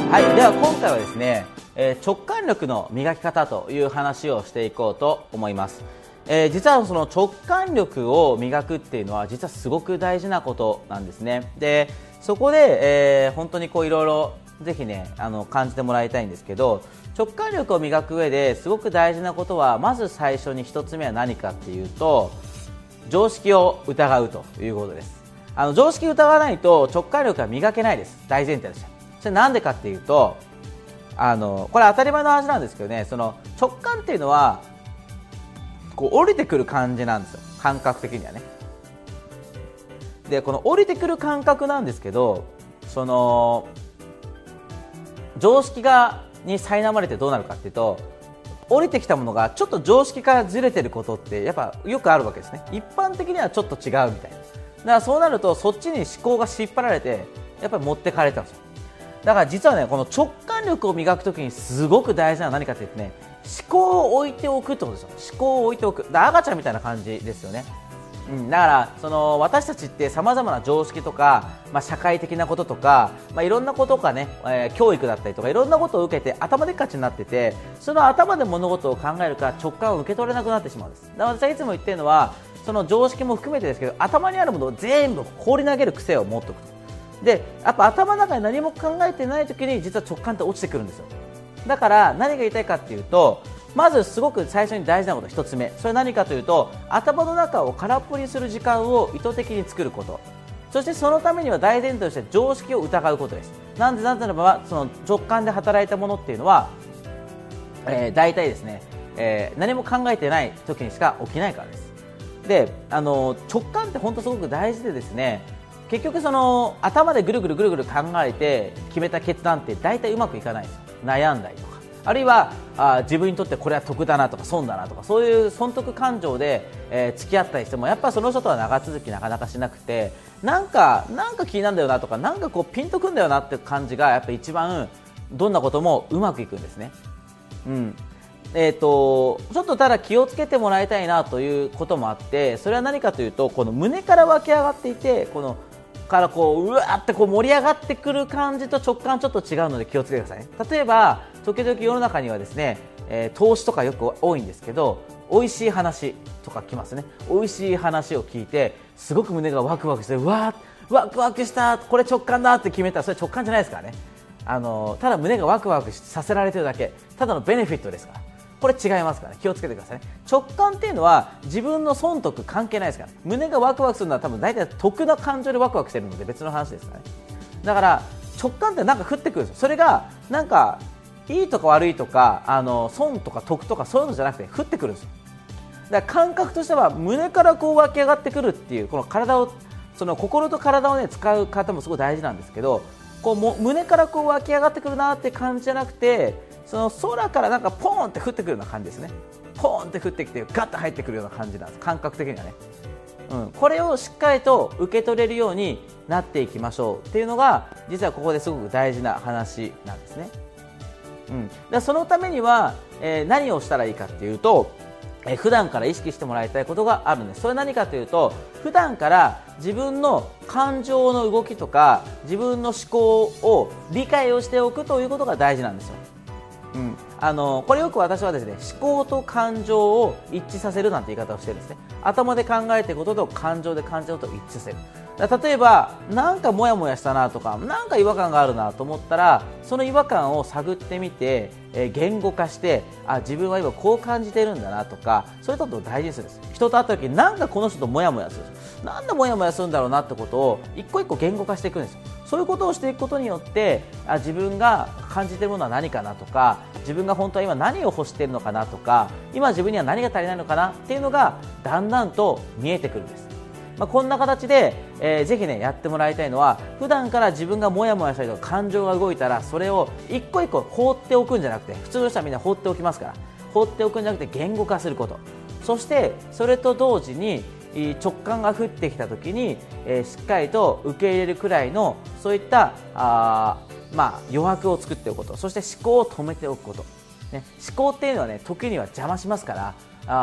はい、では今回はですね、直感力の磨き方という話をしていこうと思います。実はその直感力を磨くっていうのは実はすごく大事なことなんですね。で、そこで、本当にこういろいろぜひね感じてもらいたいんですけど、直感力を磨く上ですごく大事なことは、まず最初に一つ目は何かっていうと、常識を疑うということです。常識を疑わないと直感力は磨けないです。大前提ですよ。それなんでかっていうと、これ当たり前の話なんですけどね、その直感っていうのはこう降りてくる感じなんですよ、感覚的にはね。で、この降りてくる感覚なんですけど、その常識に苛まれてどうなるかっていうと、降りてきたものがちょっと常識からずれてることってやっぱよくあるわけですね。一般的にはちょっと違うみたいな。だからそうなるとそっちに思考が引っ張られてやっぱり持ってかれたんですよ。だから実はね、この直感力を磨くときにすごく大事なのは何かというとね、思考を置いておくってことですよ。思考を置いておく。だから赤ちゃんみたいな感じですよね。だからその私たちってさまざまな常識とか、社会的なこととか、いろんなことがね、教育だったりとかいろんなことを受けて頭でっかちになってて、その頭で物事を考えるから直感を受け取れなくなってしまうんです。だから私はいつも言ってるのは、その常識も含めてですけど、頭にあるものを全部放り投げる癖を持っておくと。で、やっぱ頭の中に何も考えてない時に実は直感って落ちてくるんですよ。だから何が言いたいかっていうと、まずすごく最初に大事なこと一つ目、それは何かというと、頭の中を空っぽにする時間を意図的に作ること。そしてそのためには大前提として常識を疑うことです。なぜならば、その直感で働いたものっていうのは、大体ですね、何も考えてない時にしか起きないからです。で、直感って本当すごく大事でですね、結局その頭でぐるぐる考えて決めた決断って大体うまくいかないんですよ。悩んだりとか、あるいは自分にとってこれは得だなとか損だなとか、そういう損得感情で、付き合ったりしてもやっぱその人とは長続きなかなかしなくて、なんか気になるんだよなとか、なんかこうピンとくんだよなって感じがやっぱ一番どんなこともうまくいくんですね。ちょっとただ気をつけてもらいたいなということもあって、それは何かというと、この胸から湧き上がっていて、このからこううわーってこう盛り上がってくる感じと直感ちょっと違うので気をつけてくださいね。例えば時々世の中にはですね、投資とかよく多いんですけど、美味しい話とか来ますね。美味しい話を聞いてすごく胸がワクワクして、ワクワクした、これ直感だって決めたら、それ直感じゃないですからね。ただ胸がワクワクさせられてるだけ、ただのベネフィットですから、これ違いますから、ね、気をつけてくださいね。直感っていうのは自分の損得関係ないですから、ね、胸がワクワクするのは多分大体得な感情でワクワクしているので別の話ですからね。だから直感ってなんか降ってくるんですよ。それがなんかいいとか悪いとか損とか得とかそういうのじゃなくて降ってくるんですよ。だから感覚としては胸からこう湧き上がってくるっていう、この体を、その心と体をね使う方もすごい大事なんですけど、こう胸からこう湧き上がってくるなって感じじゃなくて、その空からなんかポーンって降ってくるような感じですね。ポーンって降ってきてガッと入ってくるような感じなんです、感覚的にはね。これをしっかりと受け取れるようになっていきましょうっていうのが実はここですごく大事な話なんですね。でそのためには、何をしたらいいかっていうと、普段から意識してもらいたいことがあるんです。それは何かというと、普段から自分の感情の動きとか自分の思考を理解をしておくということが大事なんですよ。これよく私はですね、思考と感情を一致させるなんて言い方をしてるんですね。頭で考えていることと感情で感じることを一致させる。例えばなんかモヤモヤしたなとか、なんか違和感があるなと思ったら、その違和感を探ってみて、言語化して、自分は今こう感じているんだなとか、そういうことを大事にするんです。人と会った時になんかこの人とモヤモヤする、なんでモヤモヤするんだろうなってことを一個一個言語化していくんですよ。そういうことをしていくことによって、自分が感じているものは何かなとか、自分が本当は今何を欲しているのかなとか、今自分には何が足りないのかなっていうのがだんだんと見えてくるんです。こんな形で、ぜひねやってもらいたいのは、普段から自分がモヤモヤしたりとか感情が動いたら、それを一個一個放っておくんじゃなくて、普通の人はみんな放っておきますから、放っておくんじゃなくて言語化すること、そしてそれと同時に直感が降ってきた時に、しっかりと受け入れるくらいのそういった余白を作っておくこと、そして思考を止めておくこと、思考っていうのはね時には邪魔しますから、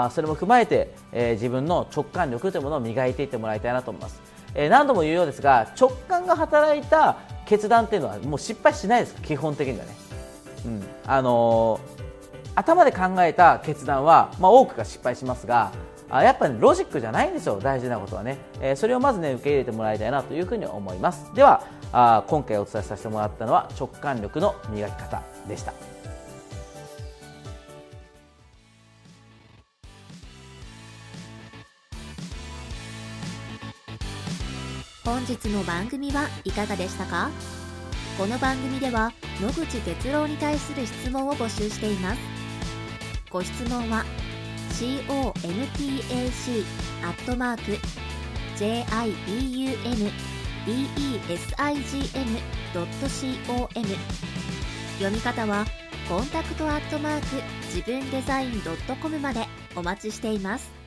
それも踏まえて、自分の直感力というものを磨いていってもらいたいなと思います。何度も言うようですが、直感が働いた決断っていうのはもう失敗しないです基本的にはね、頭で考えた決断は、多くが失敗しますが、やっぱり、ロジックじゃないんですよ、大事なことはね、それをまずね受け入れてもらいたいなというふうに思います。では今回お伝えさせてもらったのは直感力の磨き方でした。 本日の番組はいかがでしたか？この番組では野口哲郎に対する質問を募集しています。ご質問は contact@jibundesign.com 読み方はcontact@jibundesign.com までお待ちしています。